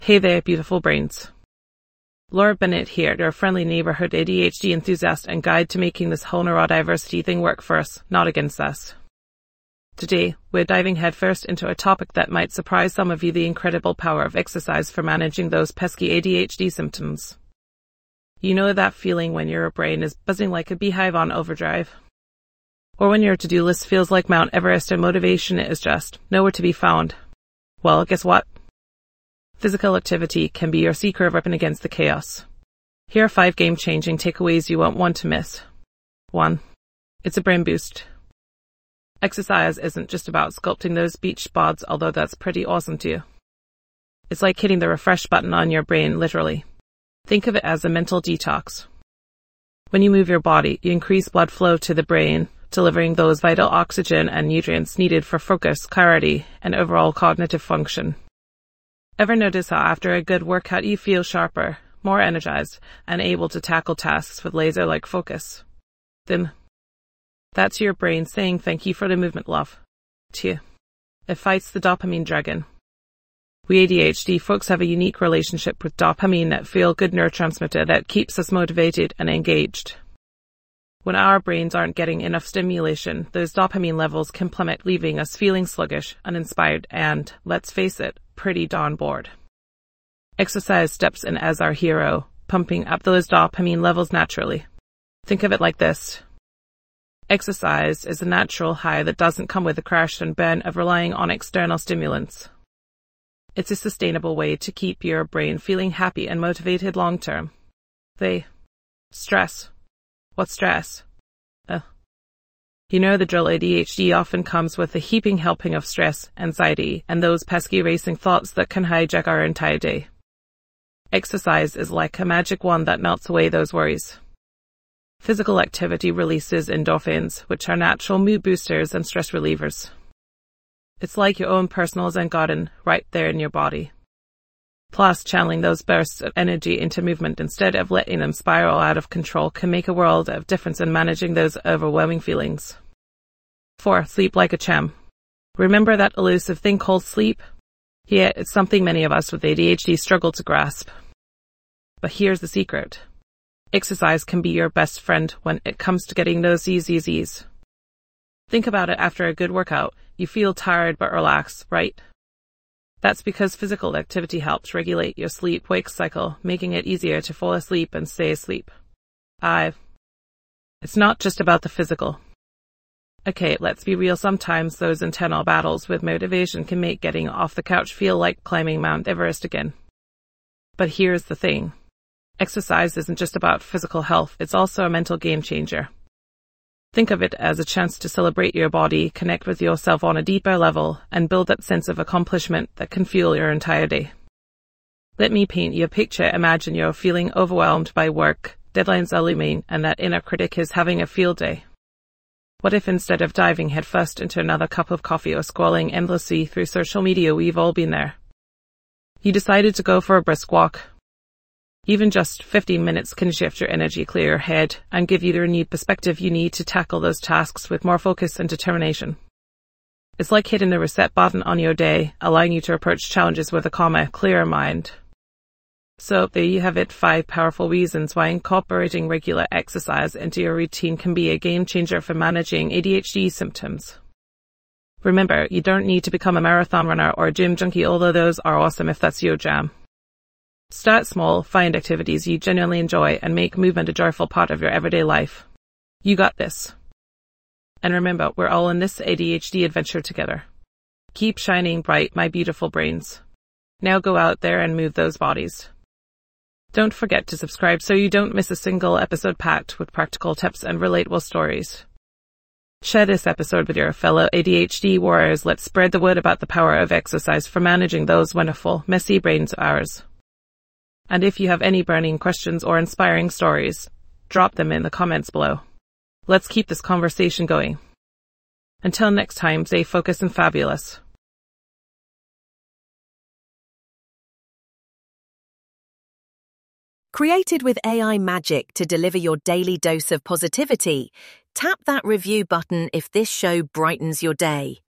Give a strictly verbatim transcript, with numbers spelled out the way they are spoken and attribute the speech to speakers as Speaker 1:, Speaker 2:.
Speaker 1: Hey there, beautiful brains. Laura Bennett here, your friendly neighborhood A D H D enthusiast and guide to making this whole neurodiversity thing work for us, not against us. Today, we're diving headfirst into a topic that might surprise some of you: the incredible power of exercise for managing those pesky A D H D symptoms. You know that feeling when your brain is buzzing like a beehive on overdrive? Or when your to-do list feels like Mount Everest and motivation is just nowhere to be found? Well, guess what? Physical activity can be your secret weapon against the chaos. Here are five game-changing takeaways you won't want to miss. One. It's a brain boost. Exercise isn't just about sculpting those beach bods, although that's pretty awesome too. It's like hitting the refresh button on your brain, literally. Think of it as a mental detox. When you move your body, you increase blood flow to the brain, delivering those vital oxygen and nutrients needed for focus, clarity, and overall cognitive function. Ever notice how after a good workout you feel sharper, more energized, and able to tackle tasks with laser-like focus? Then, that's your brain saying thank you for the movement, love. Two. It fights the dopamine dragon. We A D H D folks have a unique relationship with dopamine, that feel-good neurotransmitter that keeps us motivated and engaged. When our brains aren't getting enough stimulation, those dopamine levels can plummet, leaving us feeling sluggish, uninspired, and, let's face it, pretty darn bored. Exercise steps in as our hero, pumping up those dopamine levels naturally. Think of it like this. Exercise is a natural high that doesn't come with the crash and burn of relying on external stimulants. It's a sustainable way to keep your brain feeling happy and motivated long term. They stress. What's stress? Uh, you know the drill. A D H D often comes with a heaping helping of stress, anxiety, and those pesky racing thoughts that can hijack our entire day. Exercise is like a magic wand that melts away those worries. Physical activity releases endorphins, which are natural mood boosters and stress relievers. It's like your own personal Zen garden right there in your body. Plus, channeling those bursts of energy into movement instead of letting them spiral out of control can make a world of difference in managing those overwhelming feelings. Four. Sleep like a champ. Remember that elusive thing called sleep? Yeah, it's something many of us with A D H D struggle to grasp. But here's the secret. Exercise can be your best friend when it comes to getting those Z's, Z's, Z's. Think about it. After a good workout, you feel tired but relaxed, right? That's because physical activity helps regulate your sleep-wake cycle, making it easier to fall asleep and stay asleep. Five. It's not just about the physical. Okay, let's be real. Sometimes those internal battles with motivation can make getting off the couch feel like climbing Mount Everest again. But here's the thing. Exercise isn't just about physical health, it's also a mental game changer. Think of it as a chance to celebrate your body, connect with yourself on a deeper level, and build that sense of accomplishment that can fuel your entire day. Let me paint you a picture. Imagine you're feeling overwhelmed by work, deadlines are looming, and that inner critic is having a field day. What if instead of diving headfirst into another cup of coffee or scrolling endlessly through social media, we've all been there, you decided to go for a brisk walk? Even just fifteen minutes can shift your energy, clear your head, and give you the renewed perspective you need to tackle those tasks with more focus and determination. It's like hitting the reset button on your day, allowing you to approach challenges with a calmer, clearer mind. So there you have it, five powerful reasons why incorporating regular exercise into your routine can be a game changer for managing A D H D symptoms. Remember, you don't need to become a marathon runner or a gym junkie, although those are awesome if that's your jam. Start small, find activities you genuinely enjoy, and make movement a joyful part of your everyday life. You got this. And remember, we're all in this A D H D adventure together. Keep shining bright, my beautiful brains. Now go out there and move those bodies. Don't forget to subscribe so you don't miss a single episode packed with practical tips and relatable stories. Share this episode with your fellow A D H D warriors. Let's spread the word about the power of exercise for managing those wonderful, messy brains of ours. And if you have any burning questions or inspiring stories, drop them in the comments below. Let's keep this conversation going. Until next time, stay focused and fabulous.
Speaker 2: Created with A I magic to deliver your daily dose of positivity, tap that review button if this show brightens your day.